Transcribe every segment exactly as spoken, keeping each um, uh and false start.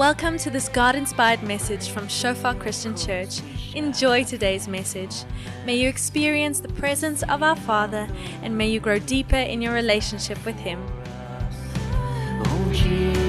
Welcome to this God-inspired message from Shofar Christian Church. Enjoy today's message. May you experience the presence of our Father, and may you grow deeper in your relationship with Him. Oh, Jesus,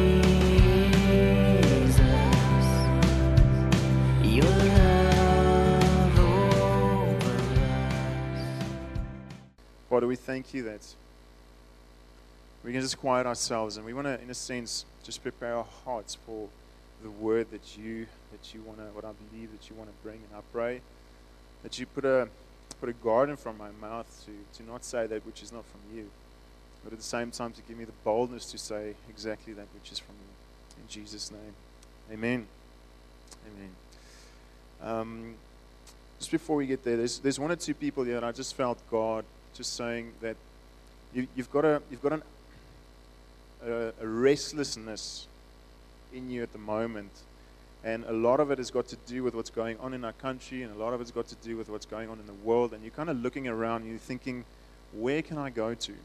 your love over us. Father, we thank you that we can just quiet ourselves, and we want to, in a sense, just prepare our hearts for the word that you that you want to, what I believe that you want to bring. And I pray that you put a put a guard in front of my mouth to, to not say that which is not from you, but at the same time to give me the boldness to say exactly that which is from you. In Jesus' name, Amen. Amen. Um, just before we get there, there's there's one or two people here, and I just felt God just saying that you, you've got a you've got an A, a restlessness in you at the moment, and a lot of it has got to do with what's going on in our country, and a lot of it's got to do with what's going on in the world, and you're kind of looking around and you're thinking, where can I go to?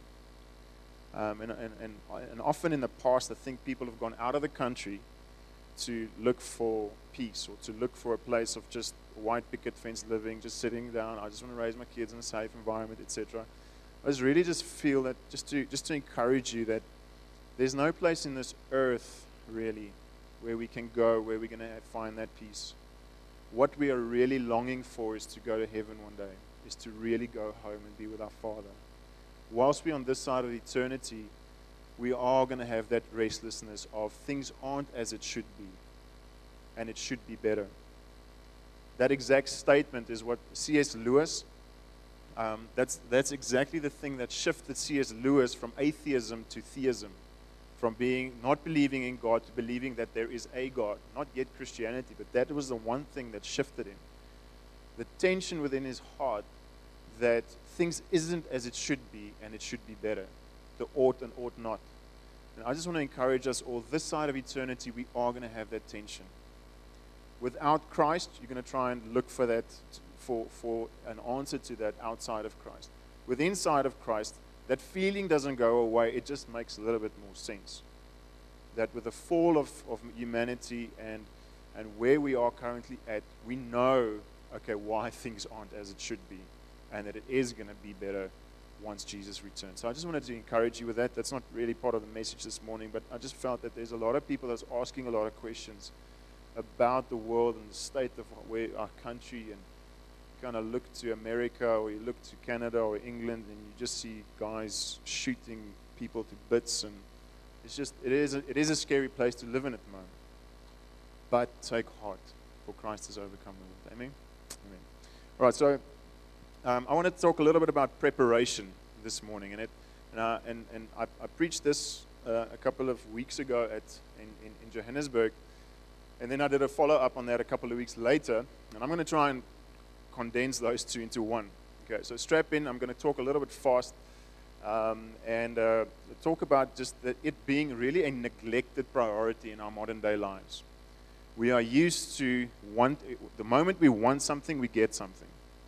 Um, and, and, and, and often in the past, I think people have gone out of the country to look for peace, or to look for a place of just white picket fence living, just sitting down. I just want to raise my kids in a safe environment, et cetera. I just really just feel that just to just to encourage you that there's no place in this earth, really, where we can go, where we're going to find that peace. What we are really longing for is to go to heaven one day, is to really go home and be with our Father. Whilst we're on this side of eternity, we are going to have that restlessness of things aren't as it should be, and it should be better. That exact statement is what C S Lewis, um, that's, that's exactly the thing that shifted C S Lewis from atheism to theism. From being not believing in God to believing that there is a God. Not yet Christianity, but that was the one thing that shifted him. The tension within his heart that things isn't as it should be, and it should be better. The ought and ought not. And I just want to encourage us all, this side of eternity, we are going to have that tension. Without Christ, you're going to try and look for that, for, for an answer to that outside of Christ. With inside of Christ, that feeling doesn't go away. It just makes a little bit more sense. That with the fall of, of humanity and and where we are currently at, we know, okay, why things aren't as it should be, and that it is going to be better once Jesus returns. So I just wanted to encourage you with that. That's not really part of the message this morning, but I just felt that there's a lot of people that's asking a lot of questions about the world and the state of where our country, and kind of look to America, or you look to Canada or England, and you just see guys shooting people to bits, and it's just it is a, it is a scary place to live in at the moment. But take heart, for Christ has overcome the world. Amen. Amen. All right, so um, I want to talk a little bit about preparation this morning, and it and uh, and, and I, I preached this uh, a couple of weeks ago at in, in, in Johannesburg, and then I did a follow up on that a couple of weeks later, and I'm going to try and condense those two into one. Okay, so strap in. I'm going to talk a little bit fast um, and uh, talk about just the, it being really a neglected priority in our modern day lives. We are used to want, the moment we want something, we get something.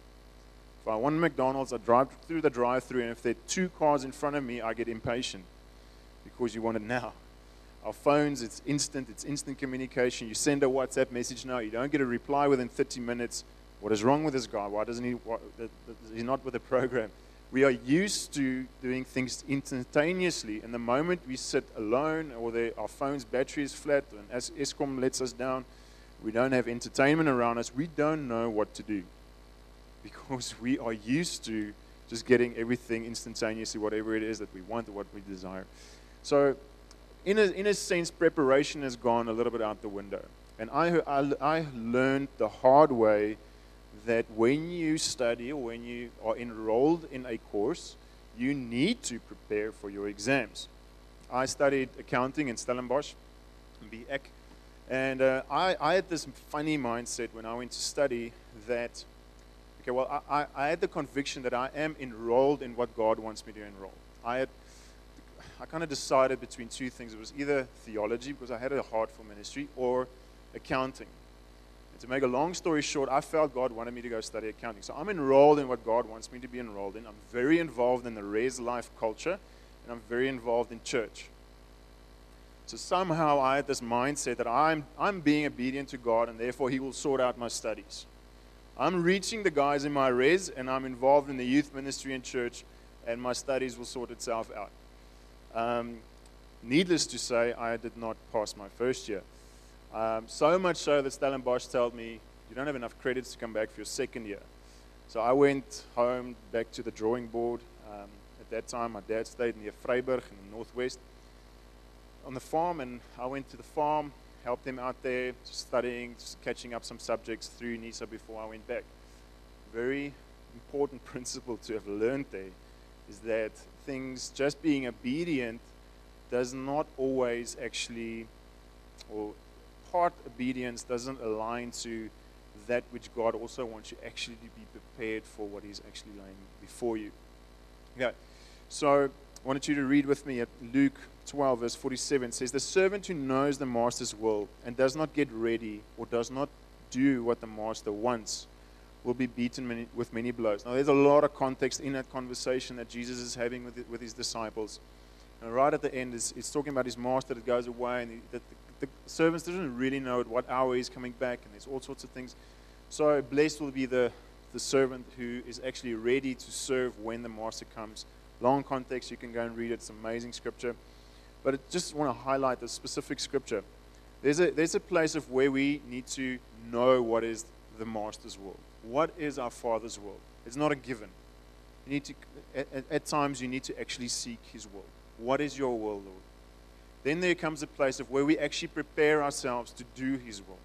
If I want McDonald's, I drive through the drive-thru, and if there are two cars in front of me, I get impatient because you want it now. Our phones, it's instant, it's instant communication. You send a WhatsApp message now, you don't get a reply within thirty minutes. What is wrong with this guy? Why doesn't he, why, he's not with the program. We are used to doing things instantaneously, and the moment we sit alone, or the, our phone's battery is flat, and as Eskom lets us down, we don't have entertainment around us, we don't know what to do. Because we are used to just getting everything instantaneously, whatever it is that we want or what we desire. So, in a, in a sense, preparation has gone a little bit out the window. And I, I, I learned the hard way that when you study, or when you are enrolled in a course, you need to prepare for your exams. I studied accounting in Stellenbosch, B E C, and uh, I, I had this funny mindset when I went to study that, okay, well, I, I, I had the conviction that I am enrolled in what God wants me to enroll. I had, I kind of decided between two things. It was either theology, because I had a heart for ministry, or accounting. And to make a long story short, I felt God wanted me to go study accounting. So I'm enrolled in what God wants me to be enrolled in. I'm very involved in the res life culture, and I'm very involved in church. So somehow I had this mindset that I'm, I'm being obedient to God and therefore He will sort out my studies. I'm reaching the guys in my res and I'm involved in the youth ministry and church and my studies will sort itself out. Um, needless to say, I did not pass my first year. Um, so much so that Stellenbosch told me, you don't have enough credits to come back for your second year. So I went home, back to the drawing board. Um, at that time, my dad stayed near Vryburg in the northwest on the farm, and I went to the farm, helped them out there, just studying, just catching up some subjects through NISA before I went back. Very important principle to have learned there is that things, just being obedient does not always actually, or part obedience doesn't align to that which God also wants you actually to be prepared for what He's actually laying before you. Okay, so I wanted you to read with me at Luke twelve, verse forty-seven. It says, the servant who knows the master's will and does not get ready or does not do what the master wants will be beaten many, with many blows. Now, there's a lot of context in that conversation that Jesus is having with, with His disciples. And right at the end, it's, it's talking about His master that goes away, and he, that the, the servants doesn't really know at what hour He's coming back, and there's all sorts of things. So blessed will be the, the servant who is actually ready to serve when the master comes. Long context, you can go and read it. It's amazing scripture. But I just want to highlight the specific scripture. There's a, there's a place of where we need to know what is the master's will. What is our Father's will? It's not a given. You need to, at, at times, you need to actually seek His will. What is your will, Lord? Then there comes a place of where we actually prepare ourselves to do His will.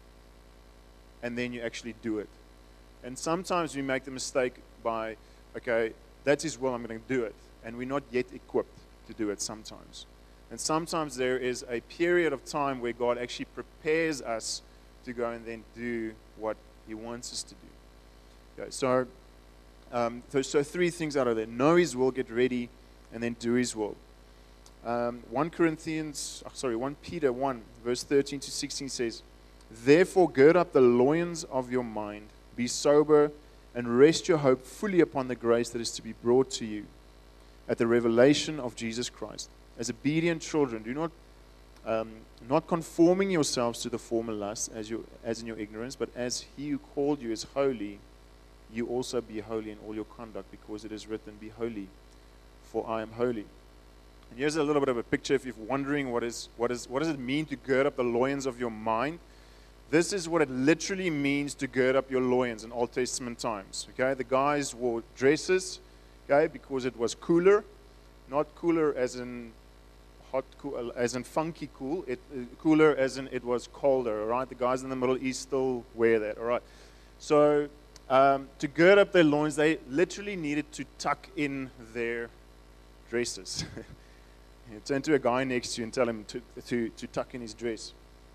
And then you actually do it. And sometimes we make the mistake by, okay, that's His will, I'm going to do it. And we're not yet equipped to do it sometimes. And sometimes there is a period of time where God actually prepares us to go and then do what He wants us to do. Okay, so, um, so, so three things out of there. Know His will, get ready, and then do His will. Um, First Corinthians, oh, sorry, First Peter one, verse thirteen to sixteen says, therefore gird up the loins of your mind, be sober, and rest your hope fully upon the grace that is to be brought to you at the revelation of Jesus Christ. As obedient children, do not um, not conforming yourselves to the former lusts as you as in your ignorance, but as He who called you is holy, you also be holy in all your conduct, because it is written, be holy, for I am holy. And here's a little bit of a picture if you're wondering what is what is what does it mean to gird up the loins of your mind. This is what it literally means to gird up your loins in Old Testament times. Okay, the guys wore dresses, okay, because it was cooler, not cooler as in hot, cool, as in funky cool. It uh, cooler as in it was colder. All right, the guys in the Middle East still wear that. All right, so um, to gird up their loins, they literally needed to tuck in their dresses. You turn to a guy next to you and tell him to to to tuck in his dress.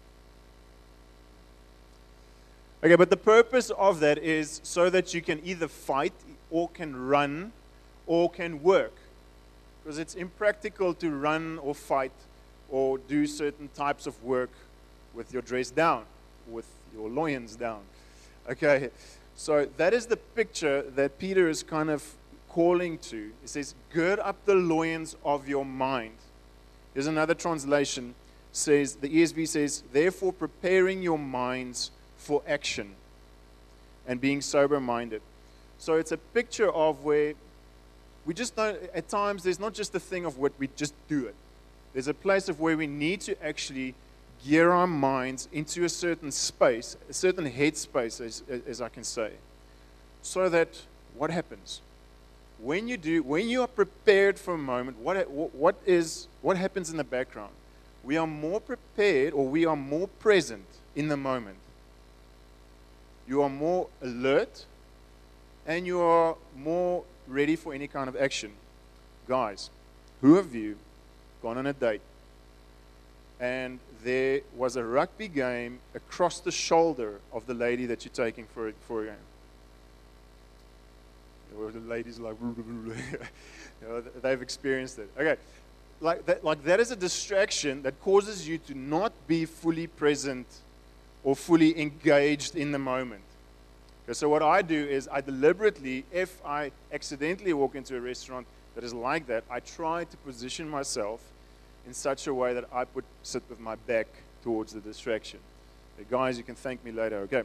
Okay, but the purpose of that is so that you can either fight or can run or can work. Because it's impractical to run or fight or do certain types of work with your dress down, with your loins down. Okay, so that is the picture that Peter is kind of calling to. He says, gird up the loins of your mind. There's another translation, says, the E S V says, therefore preparing your minds for action and being sober-minded. So it's a picture of where we just don't, at times there's not just a thing of what we just do it. There's a place of where we need to actually gear our minds into a certain space, a certain headspace, as, as I can say, so that what happens? When you do, when you are prepared for a moment, what, what is, what happens in the background? We are more prepared, or we are more present in the moment. You are more alert, and you are more ready for any kind of action. Guys, who of you gone on a date and there was a rugby game across the shoulder of the lady that you're taking for a, for a game? Or the ladies like, you know, they've experienced it. Okay, like that, like that is a distraction that causes you to not be fully present or fully engaged in the moment. Okay, so what I do is I deliberately, if I accidentally walk into a restaurant that is like that, I try to position myself in such a way that I would sit with my back towards the distraction. Uh, guys, you can thank me later, okay?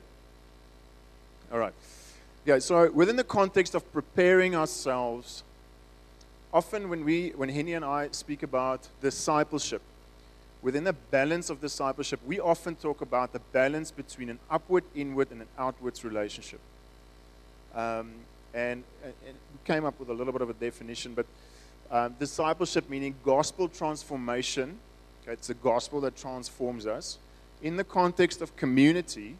All right. Okay, so within the context of preparing ourselves, often when we, when Henny and I speak about discipleship, within the balance of discipleship, we often talk about the balance between an upward, inward, and an outwards relationship. Um, and, and we came up with a little bit of a definition, but um, discipleship meaning gospel transformation. Okay, it's the gospel that transforms us in the context of community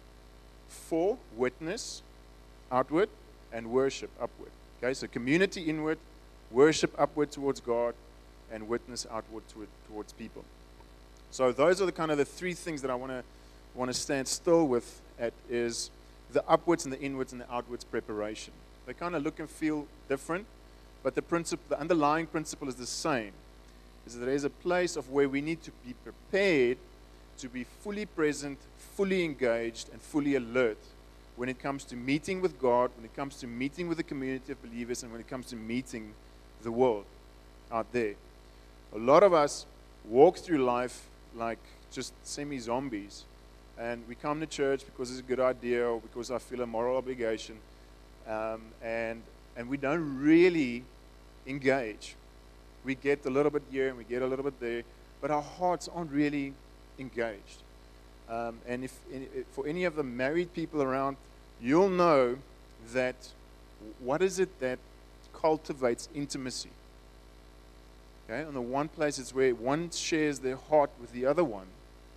for witness, outward, and worship, upward. Okay, so community inward, worship upward towards God, and witness outward toward, towards people. So those are the kind of the three things that I want to want to stand still with at is the upwards and the inwards and the outwards preparation. They kind of look and feel different, but the principle, the underlying principle is the same. Is that there is a place of where we need to be prepared to be fully present, fully engaged, and fully alert when it comes to meeting with God, when it comes to meeting with the community of believers, and when it comes to meeting the world out there. A lot of us walk through life like just semi-zombies, and we come to church because it's a good idea or because I feel a moral obligation, um, and and we don't really engage. We get a little bit here and we get a little bit there, but our hearts aren't really engaged. Um, and if, if for any of the married people around, you'll know that what is it that cultivates intimacy? Okay, on the one place, it's where one shares their heart with the other one.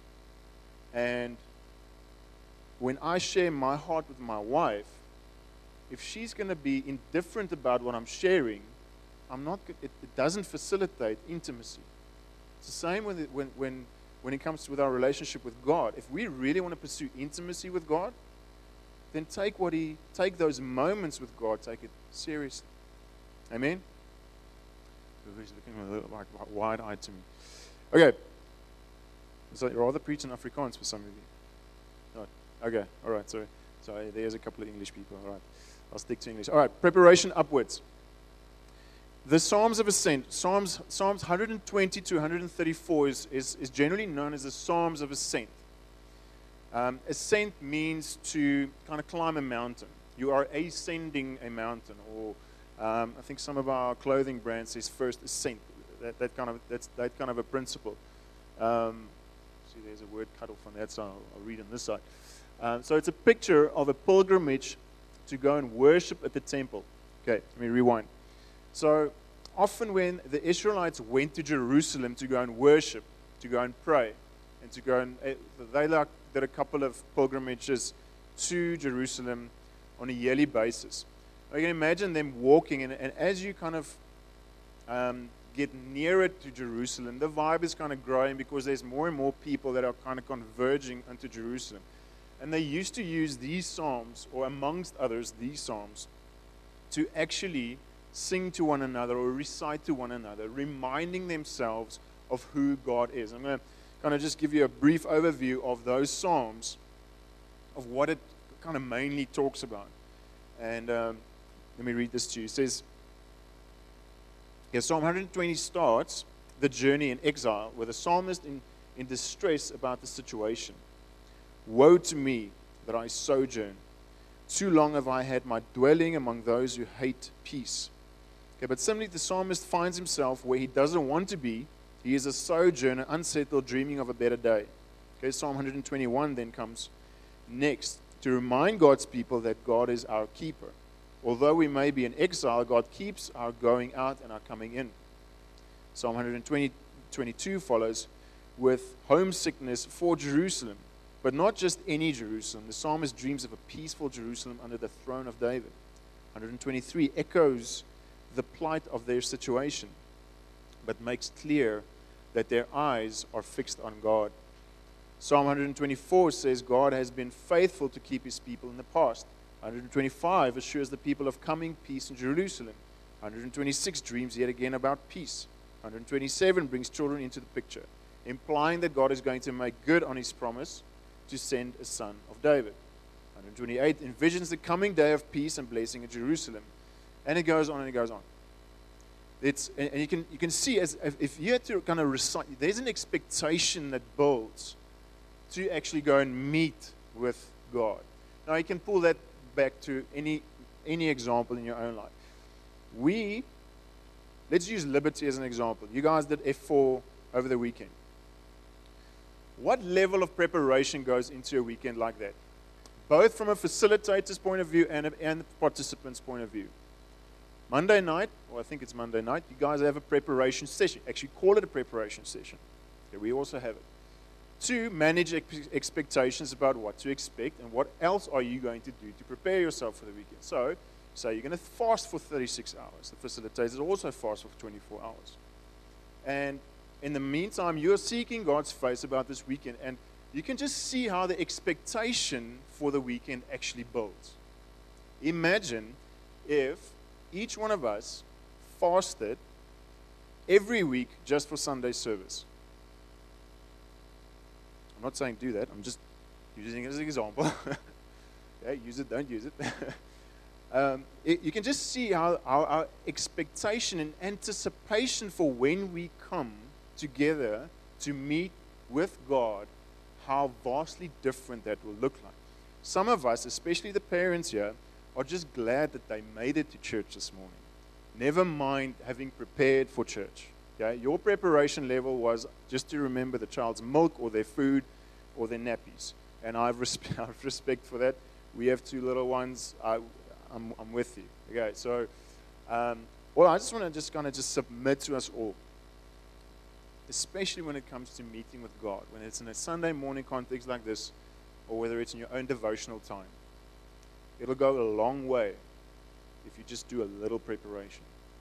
And when I share my heart with my wife, if she's going to be indifferent about what I'm sharing, I'm not. It, it doesn't facilitate intimacy. It's the same with it, when when when it comes with our relationship with God. If we really want to pursue intimacy with God, then take what He take those moments with God. Take it seriously. Amen. He's looking a little like wide-eyed to me. Okay. So you're rather preaching Afrikaans for some of you. Right. Okay. All right. Sorry. Sorry. There's a couple of English people. All right. I'll stick to English. All right. Preparation upwards. The Psalms of Ascent. Psalms Psalms one twenty to one thirty-four is, is, is generally known as the Psalms of Ascent. Um, ascent means to kind of climb a mountain. You are ascending a mountain, or Um, I think some of our clothing brands says first ascent. That, that kind of that's that kind of a principle. Um, see, there's a word cut off on that, so I'll, I'll read on this side. Um, so it's a picture of a pilgrimage to go and worship at the temple. Okay, let me rewind. So often when the Israelites went to Jerusalem to go and worship, to go and pray, and to go and uh, they like did a couple of pilgrimages to Jerusalem on a yearly basis. You can imagine them walking, and, and as you kind of um, get nearer to Jerusalem, the vibe is kind of growing because there's more and more people that are kind of converging into Jerusalem. And they used to use these psalms, or amongst others, these psalms, to actually sing to one another or recite to one another, reminding themselves of who God is. I'm going to kind of just give you a brief overview of those psalms, of what it kind of mainly talks about. And um, let me read this to you. It says, yeah, Psalm one twenty starts the journey in exile with a psalmist in, in distress about the situation. Woe to me that I sojourn. Too long have I had my dwelling among those who hate peace. Okay, but suddenly the psalmist finds himself where he doesn't want to be. He is a sojourner, unsettled, dreaming of a better day. Okay, Psalm one twenty-one then comes next to remind God's people that God is our keeper. Although we may be in exile, God keeps our going out and our coming in. Psalm one twenty, twenty-two follows with homesickness for Jerusalem, but not just any Jerusalem. The psalmist dreams of a peaceful Jerusalem under the throne of David. one twenty-three echoes the plight of their situation, but makes clear that their eyes are fixed on God. Psalm one twenty-four says God has been faithful to keep His people in the past. one twenty-five assures the people of coming peace in Jerusalem. one twenty-six dreams yet again about peace. one twenty-seven brings children into the picture, implying that God is going to make good on His promise to send a son of David. one twenty-eight envisions the coming day of peace and blessing in Jerusalem. And it goes on and it goes on. It's, and, and you can you can see as if, if you had to kind of recite, there's an expectation that builds to actually go and meet with God. Now you can pull that back to any any example in your own life. We, let's use Liberty as an example. You guys did F four over the weekend. What level of preparation goes into a weekend like that? Both from a facilitator's point of view and a, and the participant's point of view. Monday night, or I think it's Monday night, you guys have a preparation session. Actually, call it a preparation session. Okay, we also have it. To manage ex- expectations about what to expect and what else are you going to do to prepare yourself for the weekend. So, say you're going to fast for thirty-six hours. The facilitators also fast for twenty-four hours. And in the meantime, you're seeking God's face about this weekend. And you can just see how the expectation for the weekend actually builds. Imagine if each one of us fasted every week just for Sunday service. I'm not saying do that. I'm just using it as an example. Okay, use it, don't use it. um, it. You can just see how, how our expectation and anticipation for when we come together to meet with God, how vastly different that will look like. Some of us, especially the parents here, are just glad that they made it to church this morning. Never mind having prepared for church. Okay? Your preparation level was just to remember the child's milk or their food or their nappies. And I have respect, I have respect for that. We have two little ones. I, I'm, I'm with you. Okay, so, um, well, I just want to just kind of just submit to us all, especially when it comes to meeting with God, when it's in a Sunday morning context like this, or whether it's in your own devotional time. It'll go a long way if you just do a little preparation.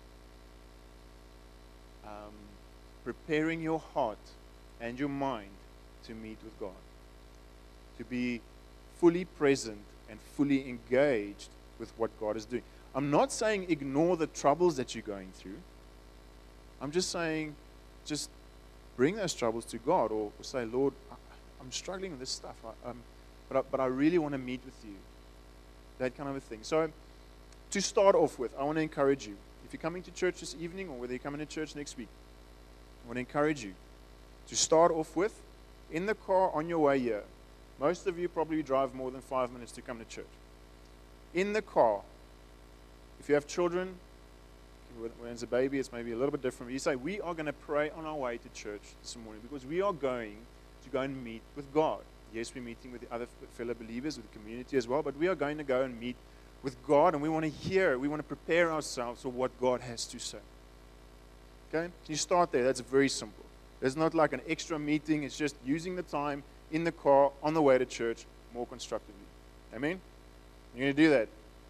Um, preparing your heart and your mind to meet with God. To be fully present and fully engaged with what God is doing. I'm not saying ignore the troubles that you're going through. I'm just saying just bring those troubles to God, or, or say, Lord, I, I'm struggling with this stuff, I, um, but, I, but I really want to meet with you. That kind of a thing. So, to start off with, I want to encourage you. If you're coming to church this evening, or whether you're coming to church next week, I want to encourage you to start off with, in the car on your way here. Most of you probably drive more than five minutes to come to church. In the car, if you have children, when it's a baby, it's maybe a little bit different. You say, we are going to pray on our way to church this morning because we are going to go and meet with God. Yes, we're meeting with the other fellow believers, with the community as well, but we are going to go and meet with God, and we want to hear, we want to prepare ourselves for what God has to say. Okay? You start there. That's very simple. There's not like an extra meeting. It's just using the time in the car on the way to church more constructively. Amen? You're going to do that?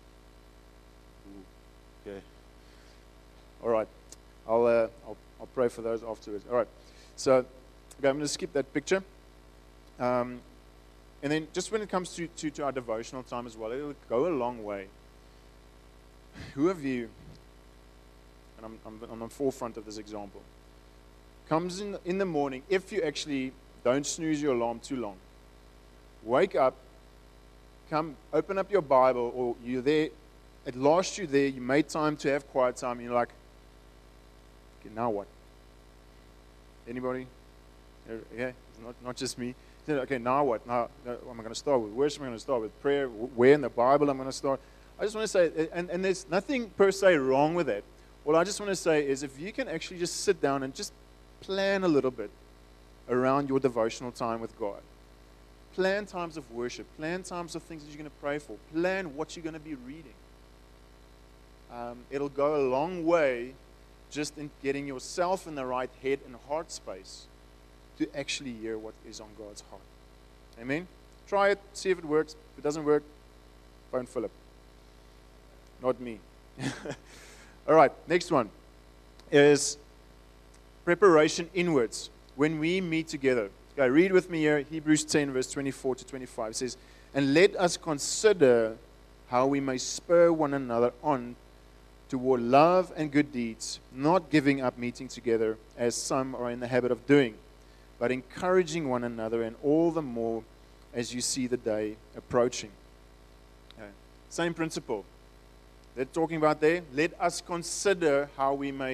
Ooh, okay. All right. I'll, uh, I'll, I'll pray for those afterwards. All right. So, okay, I'm going to skip that picture. Um, and then just when it comes to, to, to our devotional time as well, it'll go a long way. Who of you, and I'm, I'm on the forefront of this example, comes in in the morning, if you actually don't snooze your alarm too long, wake up, come open up your Bible, or you're there, at last you're there, you made time to have quiet time, and you're like, okay, now what? Anybody? Okay, it's not, not just me. Okay, now what? Now, now am I going to start with worship? Am I going to start with prayer? Where in the Bible am I going to start? I just want to say, and, and there's nothing per se wrong with that. What I just want to say is if you can actually just sit down and just plan a little bit around your devotional time with God. Plan times of worship. Plan times of things that you're going to pray for. Plan what you're going to be reading. Um, it'll go a long way just in getting yourself in the right head and heart space to actually hear what is on God's heart. Amen? Try it, see if it works. If it doesn't work, phone Philip. Not me. All right, next one is preparation inwards. When we meet together. Okay, read with me here, Hebrews ten, verse twenty-four to twenty-five. It says, and let us consider how we may spur one another on toward love and good deeds, not giving up meeting together, as some are in the habit of doing, but encouraging one another, and all the more as you see the day approaching. Okay. Same principle. They're talking about there, let us consider how we may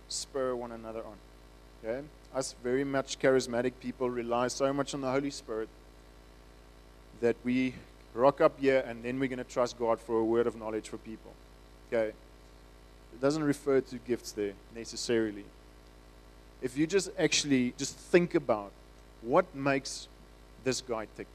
spur one another on. Okay? Us very much charismatic people rely so much on the Holy Spirit that we rock up here and then we're going to trust God for a word of knowledge for people. Okay? It doesn't refer to gifts there necessarily. If you just actually just think about what makes this guy tick.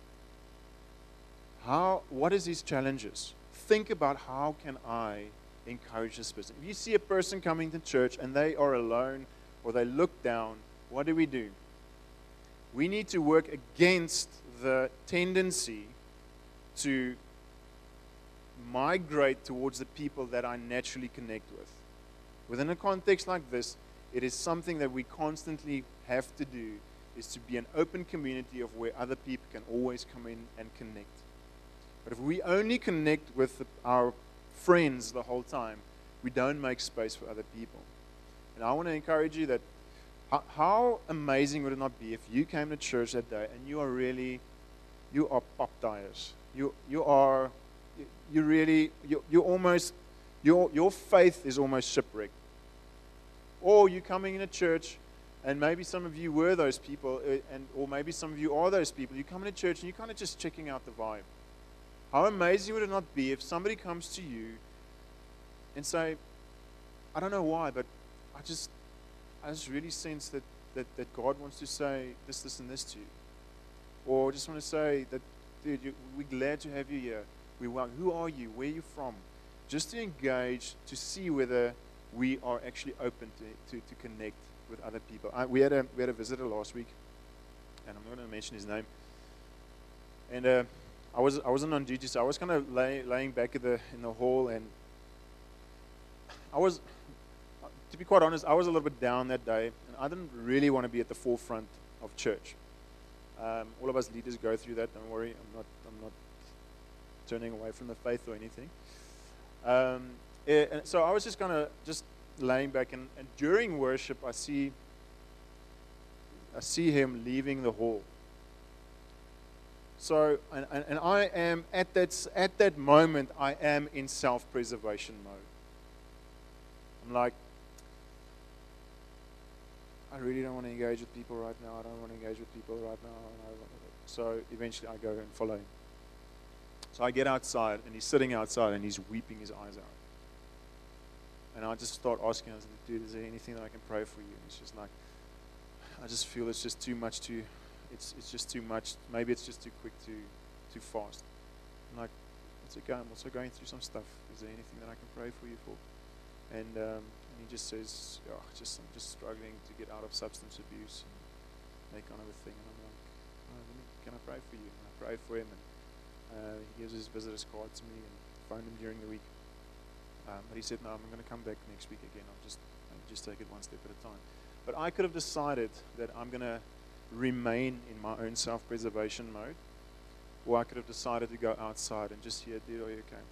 How, what is his challenges? Think about how can I encourage this person. If you see a person coming to church and they are alone or they look down, what do we do? We need to work against the tendency to migrate towards the people that I naturally connect with. Within a context like this, it is something that we constantly have to do, is to be an open community of where other people can always come in and connect. But if we only connect with the, our friends the whole time, we don't make space for other people. And I want to encourage you that how, how amazing would it not be if you came to church that day and you are really, you are pop tires. You, you are, you, you really, you, you almost, your, your faith is almost shipwrecked. Or you're coming in a church, and maybe some of you were those people, uh, and or maybe some of you are those people. You come into church and you're kind of just checking out the vibe. How amazing would it not be if somebody comes to you and say, I don't know why, but I just I just really sense that, that, that God wants to say this, this, and this to you. Or just want to say that, dude, you, we're glad to have you here. We want, who are you? Where are you from? Just to engage, to see whether we are actually open to, to, to connect with other people. I, we, had a, we had a visitor last week, and I'm not going to mention his name. And uh, I, was, I wasn't on duty, so I was kind of lay, laying back in the, in the hall, and I was, to be quite honest, I was a little bit down that day, and I didn't really want to be at the forefront of church. Um, all of us leaders go through that, don't worry. I'm not, I'm not turning away from the faith or anything. Um, it, and so I was just kind of just laying back, and, and during worship, I see, I see him leaving the hall. So, and, and, and I am at that at that moment, I am in self-preservation mode. I'm like, I really don't want to engage with people right now. I don't want to engage with people right now. So eventually, I go and follow him. So I get outside, and he's sitting outside, and he's weeping his eyes out. And I just start asking him, dude, is there anything that I can pray for you? And he's just like, I just feel it's just too much to, it's it's just too much. Maybe it's just too quick to, too fast. I'm like, it's okay. I'm also going through some stuff. Is there anything that I can pray for you for? And um, and he just says, oh, just I'm just struggling to get out of substance abuse and that kind of a thing. And I'm like, oh, let me, can I pray for you? And I pray for him, and uh, he gives his visitor's card to me, and phone him during the week. Um, but he said, no, I'm going to come back next week again. I'll just I'll just take it one step at a time. But I could have decided that I'm going to remain in my own self-preservation mode, or I could have decided to go outside and just hear, dude, are you okay?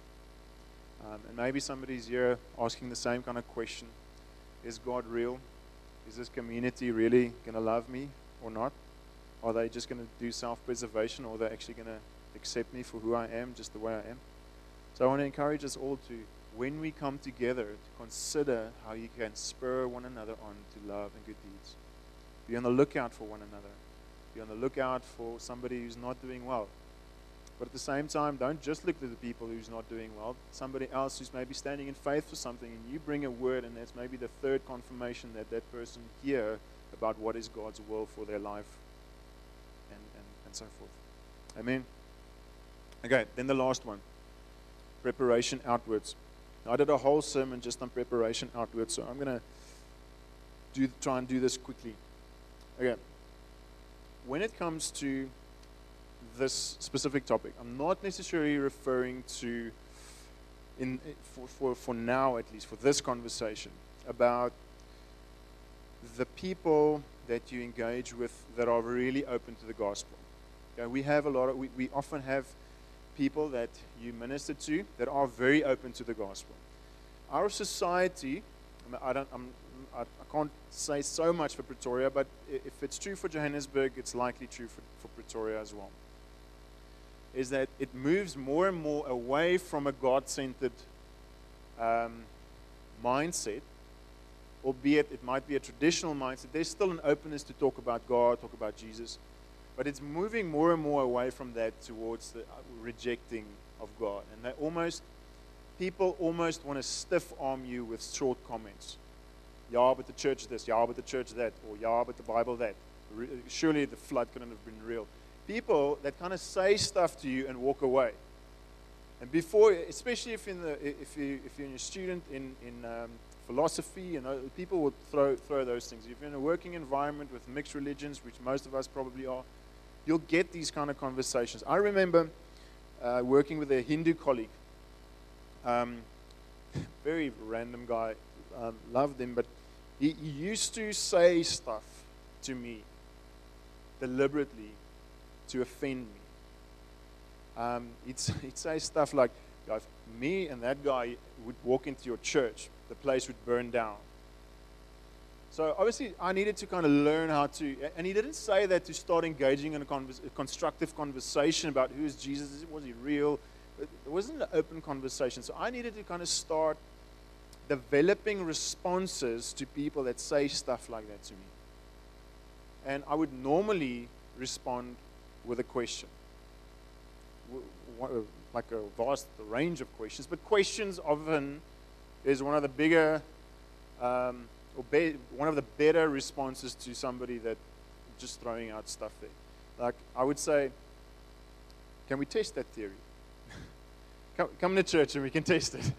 Um, and maybe somebody's here asking the same kind of question. Is God real? Is this community really going to love me or not? Are they just going to do self-preservation, or are they actually going to accept me for who I am, just the way I am? So I want to encourage us all to, when we come together, to consider how you can spur one another on to love and good deeds. Be on the lookout for one another. Be on the lookout for somebody who's not doing well. But at the same time, don't just look at the people who's not doing well. Somebody else who's maybe standing in faith for something, and you bring a word, and that's maybe the third confirmation that that person hear about what is God's will for their life, and, and, and so forth. Amen. Okay, then the last one. Preparation outwards. Now, I did a whole sermon just on preparation outwards, so I'm going to do try and do this quickly. Okay. When it comes to this specific topic, I'm not necessarily referring to, in for, for, for now at least, for this conversation, about the people that you engage with that are really open to the gospel. Okay, we have a lot of, we, we often have people that you minister to that are very open to the gospel. Our society, I don't, I'm, I, I can't say so much for Pretoria, but if it's true for Johannesburg, it's likely true for, for Pretoria as well, is that it moves more and more away from a God-centered um, mindset albeit it might be a traditional mindset, there's still an openness to talk about God, talk about Jesus. But it's moving more and more away from that towards the rejecting of God. And they almost, people almost want to stiff arm you with short comments. Yeah, but the church this, yeah, but the church that, or yeah, but the Bible that. Re- Surely the flood couldn't have been real. People that kind of say stuff to you and walk away. And before, especially if in the if you if you're a student in in um, philosophy, you know, people will throw throw those things. If you're in a working environment with mixed religions, which most of us probably are, you'll get these kind of conversations. I remember uh, working with a Hindu colleague. Um, very random guy, um, loved him, but he, he used to say stuff to me deliberately to offend me. Um, he'd, he'd say stuff like, if me and that guy would walk into your church, the place would burn down. So obviously I needed to kind of learn how to, and he didn't say that to start engaging in a, convers, a constructive conversation about who is Jesus, was he real? It wasn't an open conversation. So I needed to kind of start developing responses to people that say stuff like that to me. And I would normally respond with a question. Like a vast range of questions, but questions often is one of the bigger, um, or be, one of the better responses to somebody that just throwing out stuff there. Like I would say, can we test that theory? come, come to church and we can test it.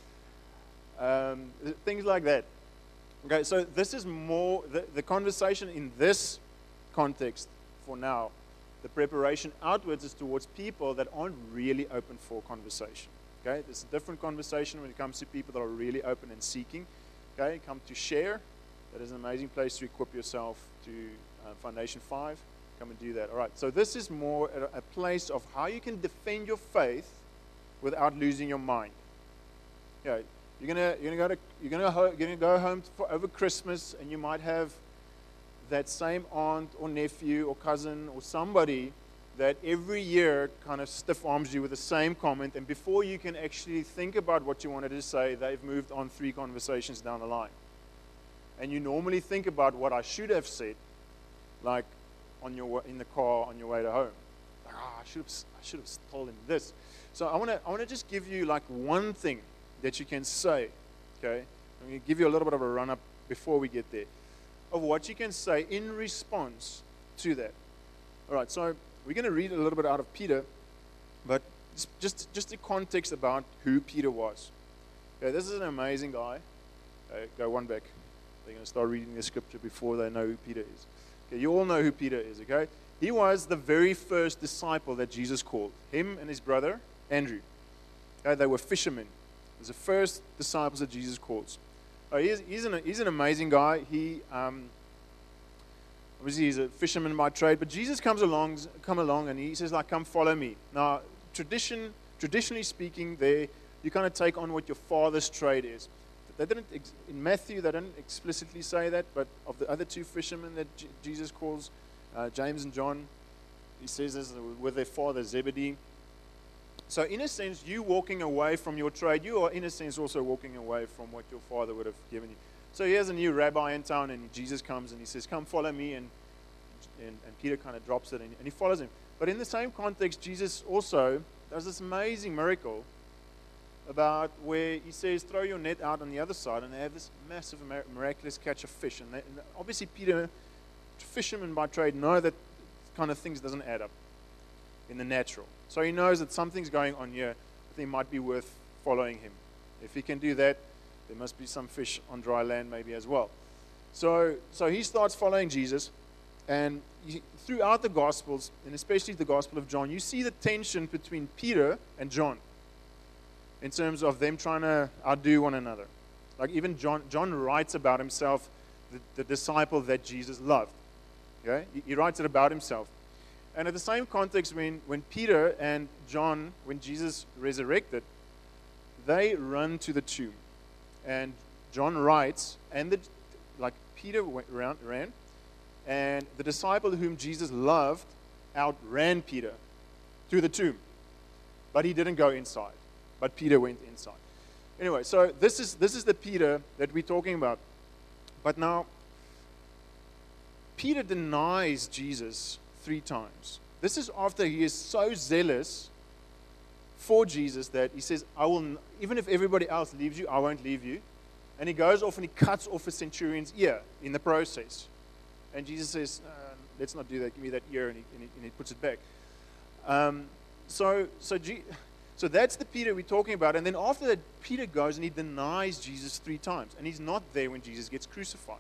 Um, things like that. Okay, so this is more the, the conversation in this context for now. The preparation outwards is towards people that aren't really open for conversation. Okay, there's a different conversation when it comes to people that are really open and seeking. Okay, come to share. That is an amazing place to equip yourself to uh, Foundation five. Come and do that. All right. So this is more a, a place of how you can defend your faith without losing your mind. Yeah, you're gonna you're gonna go to you're gonna ho- you're gonna go home for over Christmas, and you might have that same aunt or nephew or cousin or somebody that every year kind of stiff arms you with the same comment, and before you can actually think about what you wanted to say, they've moved on three conversations down the line. And you normally think about what I should have said, like on your in the car on your way to home. Like, oh, I should have I should have told him this. So I want to I want to just give you like one thing that you can say. Okay, I'm going to give you a little bit of a run up before we get there, of what you can say in response to that. All right, so we're going to read a little bit out of Peter, but just just the context about who Peter was. Okay, this is an amazing guy. Okay, go one back. They're going to start reading the scripture before they know who Peter is. Okay, you all know who Peter is, okay? He was the very first disciple that Jesus called. Him and his brother, Andrew. Okay, they were fishermen. He was the first disciples that Jesus calls. Oh, he's, he's, an, he's an amazing guy. He um, obviously he's a fisherman by trade, but Jesus comes along, come along, and he says, like, come follow me. Now, tradition, traditionally speaking, there you kind of take on what your father's trade is. They didn't in Matthew. They didn't explicitly say that, but of the other two fishermen that J- Jesus calls, uh, James and John, he says this with their father Zebedee. So, in a sense, you walking away from your trade, you are, in a sense, also walking away from what your father would have given you. So, here's a new rabbi in town, and Jesus comes and he says, "Come, follow me." And and, and Peter kind of drops it, and, and he follows him. But in the same context, Jesus also does this amazing miracle about where he says, throw your net out on the other side, and they have this massive miraculous catch of fish. And, they, and obviously Peter, fisherman by trade, know that kind of things doesn't add up in the natural. So he knows that something's going on here that it might be worth following him. If he can do that, there must be some fish on dry land maybe as well. So, so he starts following Jesus, and he, throughout the Gospels, and especially the Gospel of John, you see the tension between Peter and John, in terms of them trying to outdo one another. Like even John, John writes about himself, the, the disciple that Jesus loved. Okay? He, he writes it about himself. And at the same context, when, when Peter and John, when Jesus resurrected, they run to the tomb. And John writes, and the, like Peter went around, ran, and the disciple whom Jesus loved outran Peter to the tomb. But he didn't go inside. But Peter went inside. Anyway, so this is this is the Peter that we're talking about. But now, Peter denies Jesus three times. This is after he is so zealous for Jesus that he says, I will, n- even if everybody else leaves you, I won't leave you. And he goes off and he cuts off a centurion's ear in the process. And Jesus says, uh, let's not do that, give me that ear, and he, and he, and he puts it back. Um, so, so, G- so that's the Peter we're talking about. And then after that, Peter goes and he denies Jesus three times. And he's not there when Jesus gets crucified.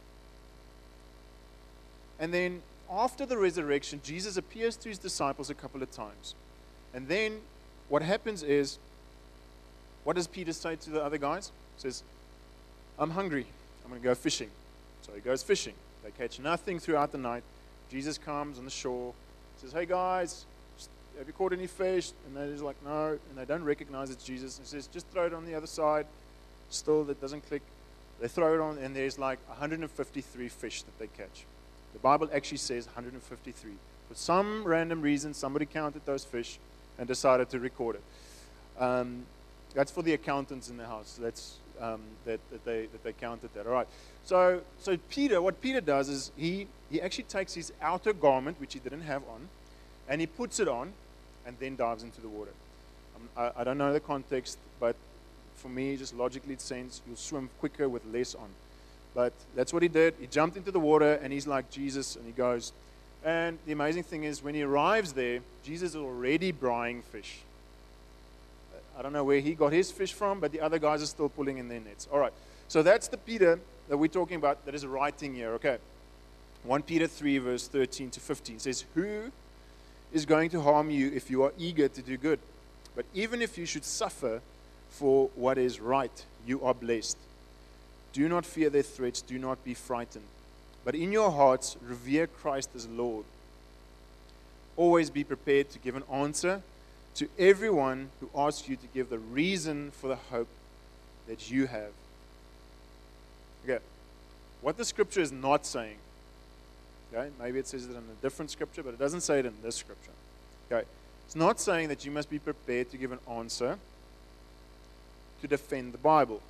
And then after the resurrection, Jesus appears to his disciples a couple of times. And then what happens is, what does Peter say to the other guys? He says, I'm hungry. I'm going to go fishing. So he goes fishing. They catch nothing throughout the night. Jesus comes on the shore, says, hey guys, just, have you caught any fish? And they're just like, no. And they don't recognize it's Jesus. And he says, just throw it on the other side. Still, that doesn't click. They throw it on, and there's like one hundred fifty-three fish that they catch. The Bible actually says one hundred fifty-three. For some random reason, somebody counted those fish and decided to record it. Um, that's for the accountants in the house. That's um, that, that they that they counted that. All right. So so Peter, what Peter does is he he actually takes his outer garment, which he didn't have on, and he puts it on, and then dives into the water. Um, I, I don't know the context, but for me, just logically, it says you'll swim quicker with less on. But that's what he did. He jumped into the water, and he's like Jesus, and he goes. And the amazing thing is, when he arrives there, Jesus is already brying fish. I don't know where he got his fish from, but the other guys are still pulling in their nets. All right. So that's the Peter that we're talking about that is writing here. Okay. First Peter three, verse thirteen to fifteen says, who is going to harm you if you are eager to do good? But even if you should suffer for what is right, you are blessed. Do not fear their threats. Do not be frightened. But in your hearts, revere Christ as Lord. Always be prepared to give an answer to everyone who asks you to give the reason for the hope that you have. Okay. What the scripture is not saying, okay, maybe it says it in a different scripture, but it doesn't say it in this scripture. Okay. It's not saying that you must be prepared to give an answer to defend the Bible.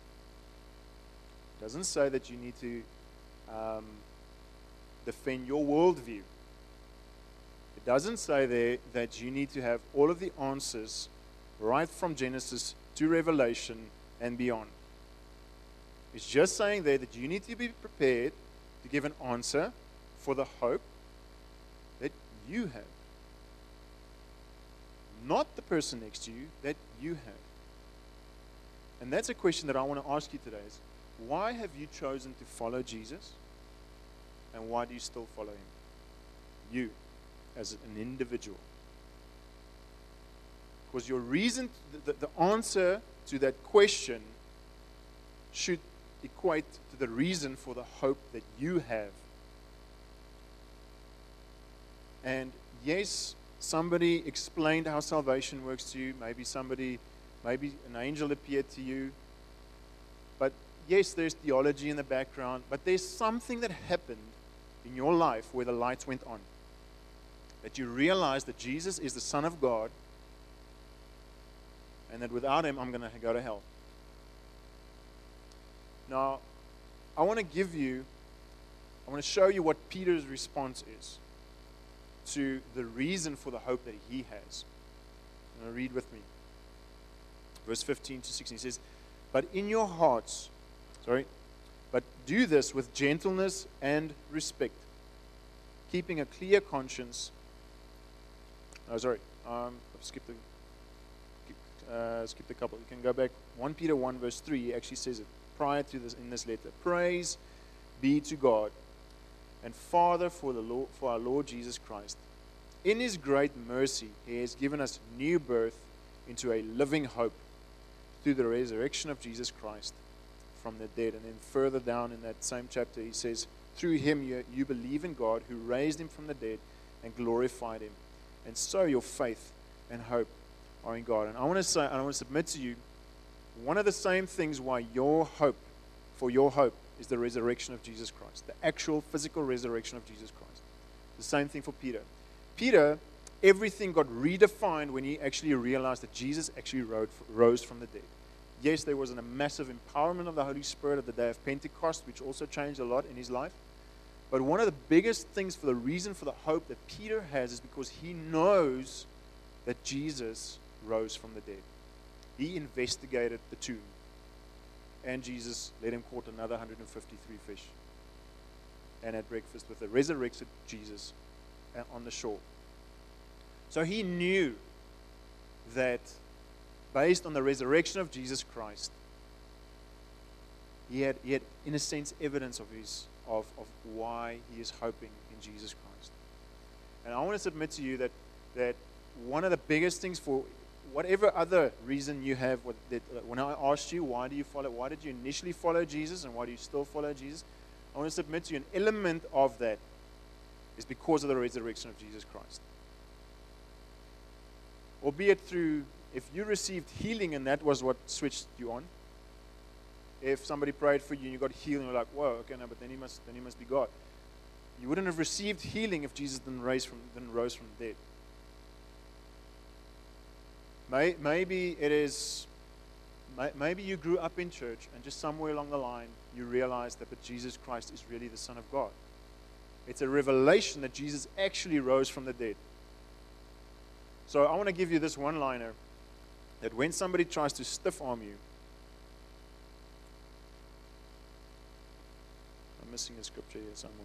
It doesn't say that you need to um, defend your worldview. It doesn't say there that you need to have all of the answers right from Genesis to Revelation and beyond. It's just saying there that you need to be prepared to give an answer for the hope that you have. Not the person next to you, that you have. And that's a question that I want to ask you today is, why have you chosen to follow Jesus? And why do you still follow him? You, as an individual. Because your reason, the, the answer to that question should equate to the reason for the hope that you have. And yes, somebody explained how salvation works to you. Maybe somebody, maybe an angel appeared to you. But yes, there's theology in the background. But there's something that happened in your life where the lights went on. That you realize that Jesus is the Son of God. And that without him, I'm going to go to hell. Now, I want to give you, I want to show you what Peter's response is to the reason for the hope that he has. Now, read with me. Verse fifteen to sixteen says, but in your hearts, sorry, but do this with gentleness and respect, keeping a clear conscience. Oh, sorry, um, I've skipped the, uh, skipped a couple. You can go back. First Peter one, verse three, he actually says it prior to this in this letter. Praise be to God and Father for the Lord, for our Lord Jesus Christ. In his great mercy, he has given us new birth into a living hope through the resurrection of Jesus Christ from the dead. And then further down in that same chapter, he says, through him you, you believe in God who raised him from the dead and glorified him. And so your faith and hope are in God. And I want to say, and I want to submit to you, one of the same things why your hope, for your hope, is the resurrection of Jesus Christ. The actual physical resurrection of Jesus Christ. The same thing for Peter. Peter, everything got redefined when he actually realized that Jesus actually rose from the dead. Yes, there was a massive empowerment of the Holy Spirit at the day of Pentecost, which also changed a lot in his life. But one of the biggest things for the reason for the hope that Peter has is because he knows that Jesus rose from the dead. He investigated the tomb. And Jesus let him caught another one hundred fifty-three fish. And had breakfast with the resurrected Jesus on the shore. So he knew that based on the resurrection of Jesus Christ, he had, he had in a sense, evidence of his of, of why he is hoping in Jesus Christ. And I want to submit to you that that one of the biggest things for whatever other reason you have, what, that, uh, when I asked you, why do you follow, why did you initially follow Jesus and why do you still follow Jesus? I want to submit to you an element of that is because of the resurrection of Jesus Christ. Albeit through, if you received healing and that was what switched you on, if somebody prayed for you and you got healed and you're like, whoa, okay, no, but then he must, then he must be God. You wouldn't have received healing if Jesus didn't rise from, didn't rose from the dead. May, maybe it is, may, maybe you grew up in church and just somewhere along the line you realized that but Jesus Christ is really the Son of God. It's a revelation that Jesus actually rose from the dead. So I want to give you this one-liner that when somebody tries to stiff-arm you, I'm missing a scripture here somewhere.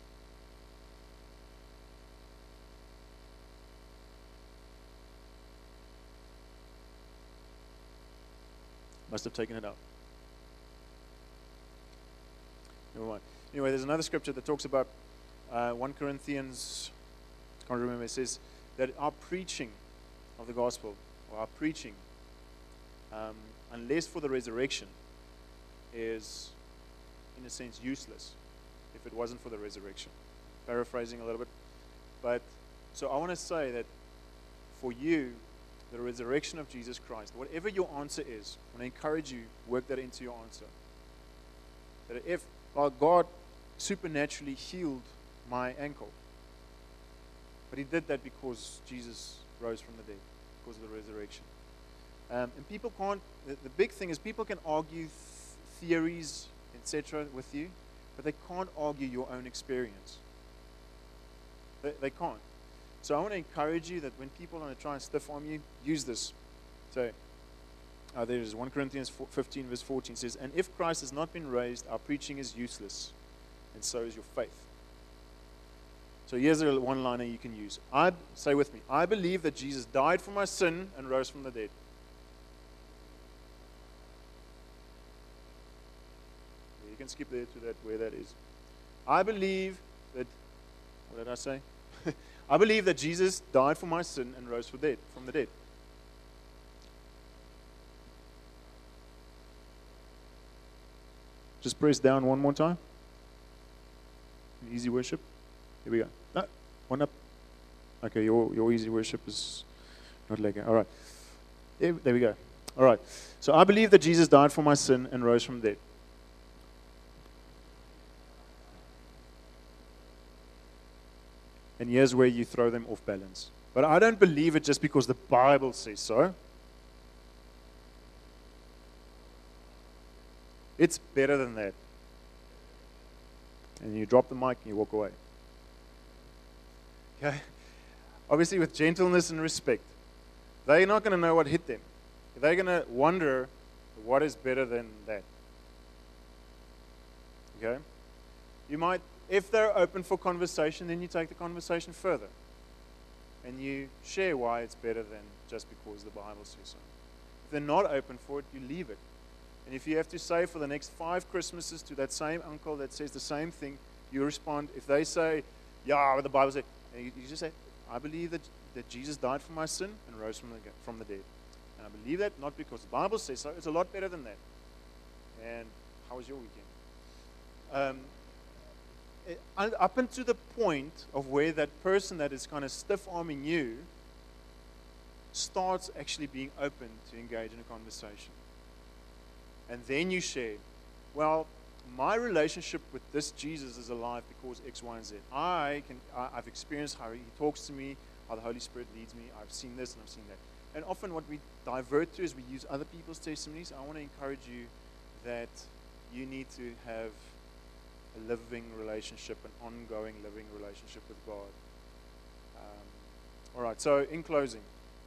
Must have taken it out. Never mind. Anyway, there's another scripture that talks about uh, First Corinthians, I can't remember, it says that our preaching of the gospel, or our preaching, um, unless for the resurrection, is, in a sense, useless if it wasn't for the resurrection. Paraphrasing a little bit. But, so I want to say that for you, the resurrection of Jesus Christ, whatever your answer is, I want to encourage you, work that into your answer. That if well, God supernaturally healed my ankle, but he did that because Jesus rose from the dead, because of the resurrection. Um, and people can't, the, the big thing is people can argue th- theories, et cetera with you, but they can't argue your own experience. They, they can't. So I want to encourage you that when people want to try and stiff arm you, use this. So uh, there is First Corinthians fifteen verse fourteen says, and if Christ has not been raised, our preaching is useless, and so is your faith. So here's a one-liner you can use. I say with me, I believe that Jesus died for my sin and rose from the dead. You can skip there to that where that is. I believe that, what did I say? I believe that Jesus died for my sin and rose from, dead, from the dead. Just press down one more time. Easy worship. Here we go. No, one up. Okay, your, your easy worship is not like it. All right. There, there we go. All right. So I believe that Jesus died for my sin and rose from the dead. And here's where you throw them off balance. But I don't believe it just because the Bible says so. It's better than that. And you drop the mic and you walk away. Okay? Obviously with gentleness and respect. They're not going to know what hit them. They're going to wonder what is better than that. Okay? You might, if they're open for conversation, then you take the conversation further. And you share why it's better than just because the Bible says so. If they're not open for it, you leave it. And if you have to say for the next five Christmases to that same uncle that says the same thing, you respond. If they say, yeah, but the Bible says, and you, you just say, I believe that, that Jesus died for my sin and rose from the, from the dead. And I believe that not because the Bible says so. It's a lot better than that. And how was your weekend? Um, it, up until the point of where that person that is kind of stiff-arming you starts actually being open to engage in a conversation. And then you share, well, my relationship with this Jesus is alive because X, Y, and Z. I can, I, I've experienced how he talks to me, how the Holy Spirit leads me. I've seen this and I've seen that. and often what we divert to is we use other people's testimonies. I want to encourage you that you need to have a living relationship, an ongoing living relationship with God. Um, all right, so in closing,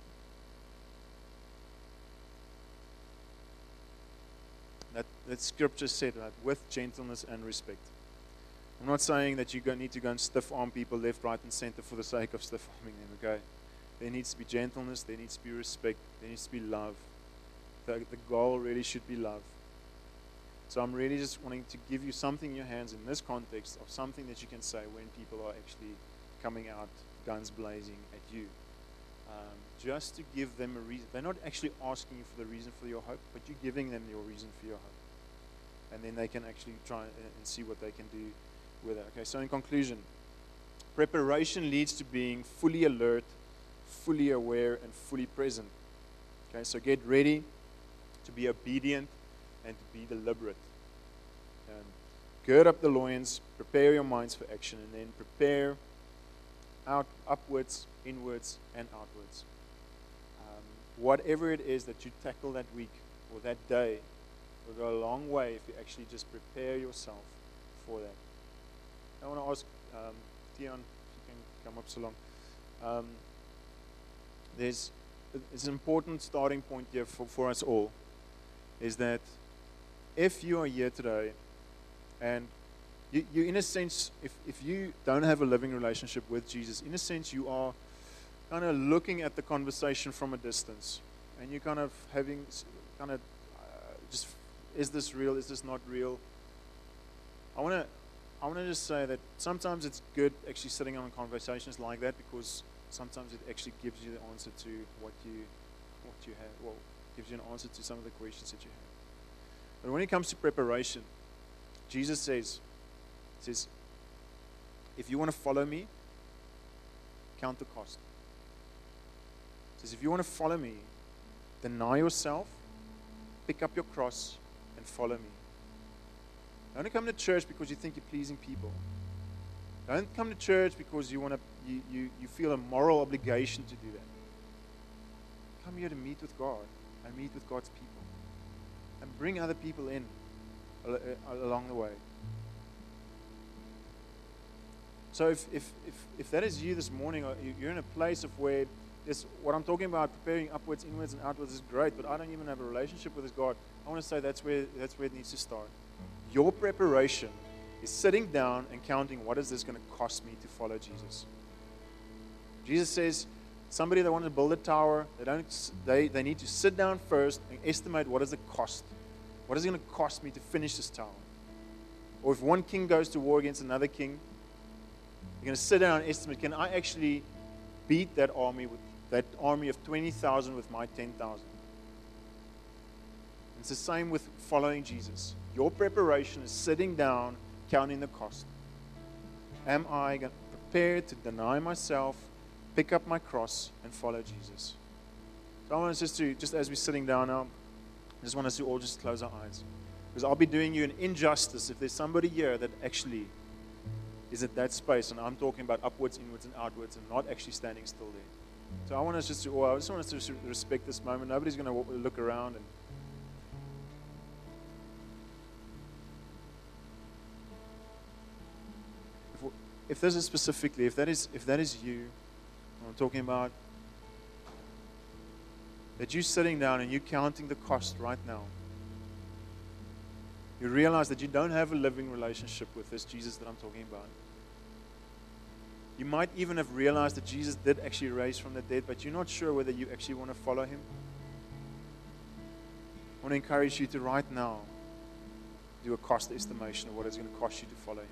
that, that scripture said, right, with gentleness and respect. I'm not saying that you go, need to go and stiff arm people left, right, and center for the sake of stiff arming them, okay? There needs to be gentleness, there needs to be respect, there needs to be love. The, the goal really should be love. So I'm really just wanting to give you something in your hands in this context of something that you can say when people are actually coming out guns blazing at you. Um, just to give them a reason. They're not actually asking you for the reason for your hope, but you're giving them your reason for your hope. And then they can actually try and, and see what they can do with it. Okay, so in conclusion, preparation leads to being fully alert, fully aware, and fully present. Okay, so get ready to be obedient and to be deliberate. Um, gird up the loins, prepare your minds for action, and then prepare out upwards, inwards, and outwards. Um, whatever it is that you tackle that week or that day will go a long way if you actually just prepare yourself for that. I want to ask um, Theon, if you can come up so long. Um, there's it's an important starting point here for, for us all, is that if you are here today and you, you in a sense, if, if you don't have a living relationship with Jesus, in a sense you are kind of looking at the conversation from a distance, and you're kind of having kind of uh, just, is this real, is this not real? I want to I want to just say that sometimes it's good actually sitting on conversations like that, because sometimes it actually gives you the answer to what you what you have, well, gives you an answer to some of the questions that you have. But when it comes to preparation, Jesus says, says, if you want to follow me, count the cost. He says, if you want to follow me, deny yourself, pick up your cross, and follow me. Don't come to church because you think you're pleasing people. Don't come to church because you want to, you, you, you feel a moral obligation to do that. Come here to meet with God and meet with God's people, and bring other people in along the way. So if, if, if, if that is you this morning, or you're in a place of where this, what I'm talking about, preparing upwards, inwards, and outwards is great, but I don't even have a relationship with this God, I want to say that's where, that's where it needs to start. Your preparation is sitting down and counting, what is this going to cost me to follow Jesus? Jesus says, somebody that wants to build a tower, they, don't, they, they need to sit down first and estimate what is the cost. What is it going to cost me to finish this tower? Or if one king goes to war against another king, you're going to sit down and estimate, can I actually beat that army with that army of twenty thousand with my ten thousand? It's the same with following Jesus. Your preparation is sitting down, counting the cost. Am I prepared to deny myself, pick up my cross, and follow Jesus? So I want us just to, just as we're sitting down now, I just want us to all just close our eyes. Because I'll be doing you an injustice if there's somebody here that actually is at that space, and I'm talking about upwards, inwards, and outwards, and not actually standing still there. So I want us just to, oh, I just want us to respect this moment. Nobody's going to look around and if this is specifically, if that is if that is you, I'm talking about, that you're sitting down and you're counting the cost right now. You realize that you don't have a living relationship with this Jesus that I'm talking about. You might even have realized that Jesus did actually raise from the dead, but you're not sure whether you actually want to follow him. I want to encourage you to right now do a cost estimation of what it's going to cost you to follow him.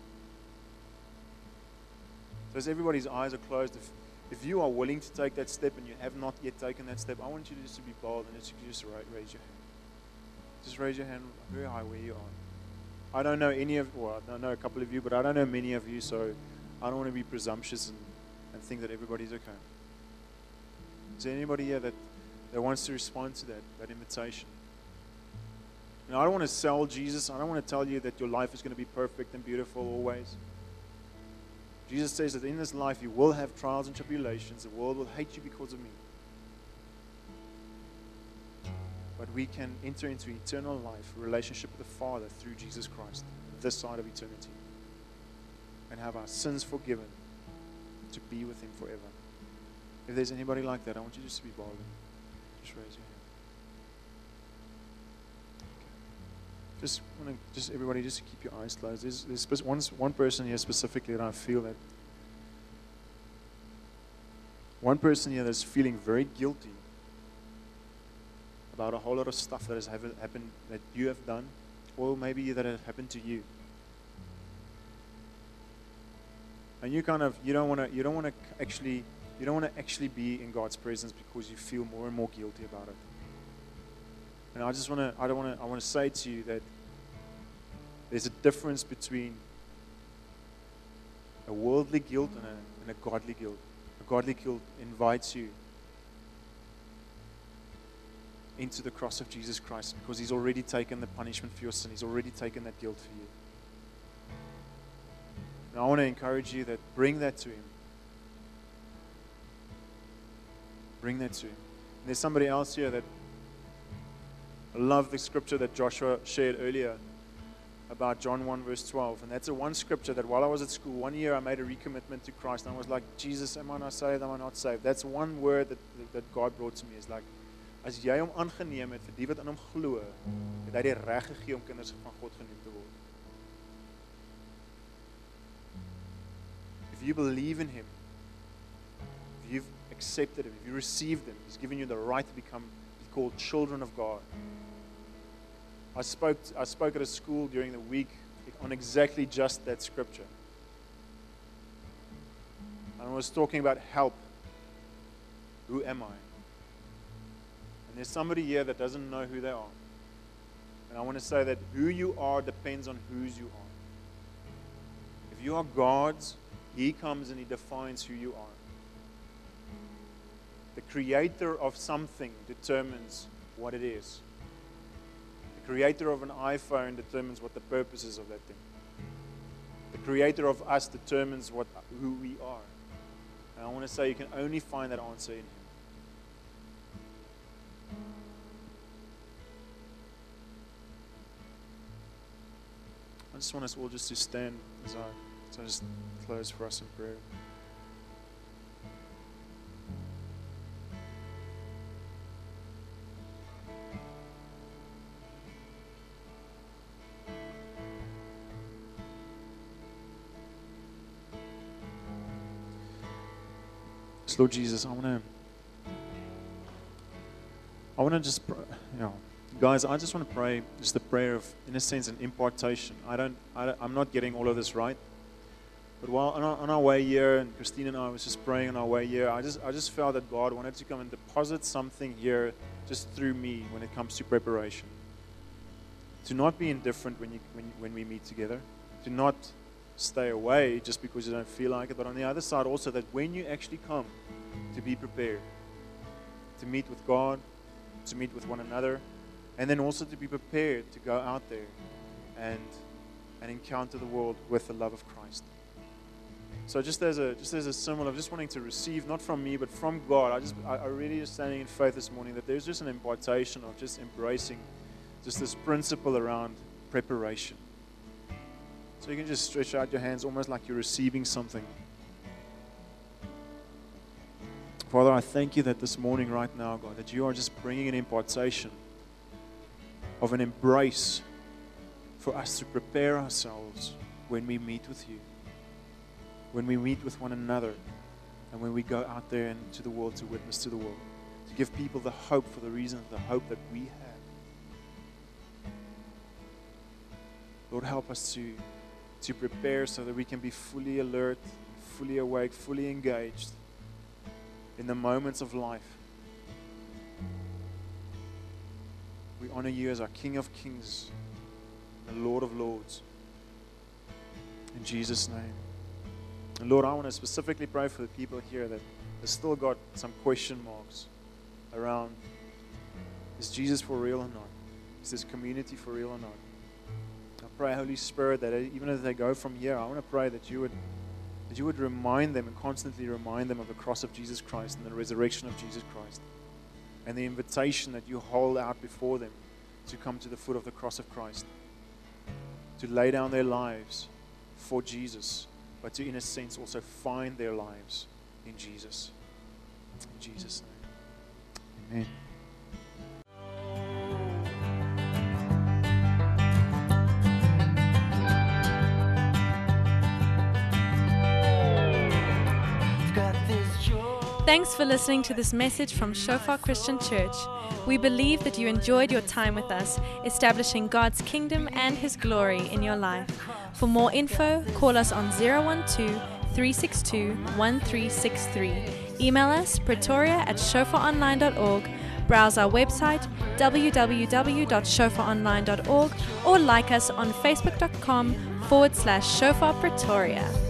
So as everybody's eyes are closed, if, if you are willing to take that step and you have not yet taken that step, I want you just to be bold and just, just raise your hand. Just raise your hand very high where you are. I don't know any of, well, I don't know a couple of you, but I don't know many of you, so I don't want to be presumptuous and, and think that everybody's okay. Is there anybody here that, that wants to respond to that, that invitation? You know, I don't want to sell Jesus. I don't want to tell you that your life is going to be perfect and beautiful always. Jesus says that in this life you will have trials and tribulations. The world will hate you because of me. but we can enter into eternal life, a relationship with the Father through Jesus Christ, this side of eternity, and have our sins forgiven to be with Him forever. If there's anybody like that, I want you just to be bold. Just raise your hand. Okay. Just want to, just everybody, just keep your eyes closed. There's, there's spec- one, one person here specifically that I feel that, one person here that's feeling very guilty about a whole lot of stuff that has hav- happened, that you have done, or maybe that have happened to you. And you kind of, you don't want to, you don't want to actually, you don't want to actually be in God's presence because you feel more and more guilty about it. And I just want to, I don't want to, I want to say to you that there's a difference between a worldly guilt and a, and a godly guilt. A godly guilt invites you into the cross of Jesus Christ because He's already taken the punishment for your sin. He's already taken that guilt for you. And I want to encourage you that bring that to Him. Bring that to Him. And there's somebody else here that I love the scripture that Joshua shared earlier about John one verse twelve. And that's a one scripture that while I was at school, one year I made a recommitment to Christ. And I was like, Jesus, am I not saved? Am I not saved? That's one word that, that God brought to me. Is like, as jy hom aangeneem het vir die wat in hom glo, het hy die reg gegee om kinders van God genoem te word. If you believe in Him, if you've accepted Him, if you received Him, He's given you the right to become called children of God. I spoke, I spoke at a school during the week on exactly just that scripture. And I was talking about help. Who am I? And there's somebody here that doesn't know who they are. And I want to say that who you are depends on whose you are. If you are God's, He comes and He defines who you are. The creator of something determines what it is. The creator of an iPhone determines what the purpose is of that thing. The creator of us determines what, who we are. And I want to say you can only find that answer in Him. I just want us all just to stand as I, as I just close for us in prayer. Lord Jesus, I want to, I want to just, pr- you know, guys, I just want to pray just the prayer of, in a sense, an impartation. I don't, I don't I'm not getting all of this right, but while on our, on our way here, and Christine and I was just praying on our way here, I just, I just felt that God wanted to come and deposit something here, just through me, when it comes to preparation. To not be indifferent when you, when you, when we meet together, to not stay away just because you don't feel like it, but on the other side also that when you actually come, to be prepared, to meet with God, to meet with one another, and then also to be prepared to go out there and and encounter the world with the love of Christ. So just as a just as a symbol of just wanting to receive, not from me, but from God, I just I, I really is standing in faith this morning that there's just an impartation of just embracing just this principle around preparation. So you can just stretch out your hands almost like you're receiving something. Father, I thank you that this morning right now, God, that you are just bringing an impartation of an embrace for us to prepare ourselves when we meet with you, when we meet with one another, and when we go out there into the world to witness to the world, to give people the hope for the reason, the hope that we have. Lord, help us to, to prepare so that we can be fully alert, fully awake, fully engaged in the moments of life. We honor you as our King of Kings, the Lord of Lords. In Jesus' name. And Lord, I want to specifically pray for the people here that have still got some question marks around, is Jesus for real or not? Is this community for real or not? I pray, Holy Spirit, that even as they go from here, I want to pray that you would that you would remind them and constantly remind them of the cross of Jesus Christ and the resurrection of Jesus Christ. and the invitation that you hold out before them to come to the foot of the cross of Christ, to lay down their lives for Jesus, but to, in a sense, also find their lives in Jesus. In Jesus' name. Amen. Thanks for listening to this message from Shofar Christian Church. We believe that you enjoyed your time with us, establishing God's kingdom and His glory in your life. For more info, call us on zero one two, three six two, one three six three. Email us pretoria at shofar online dot org. Browse our website w w w dot shofar online dot org or like us on facebook dot com forward slash shofar pretoria.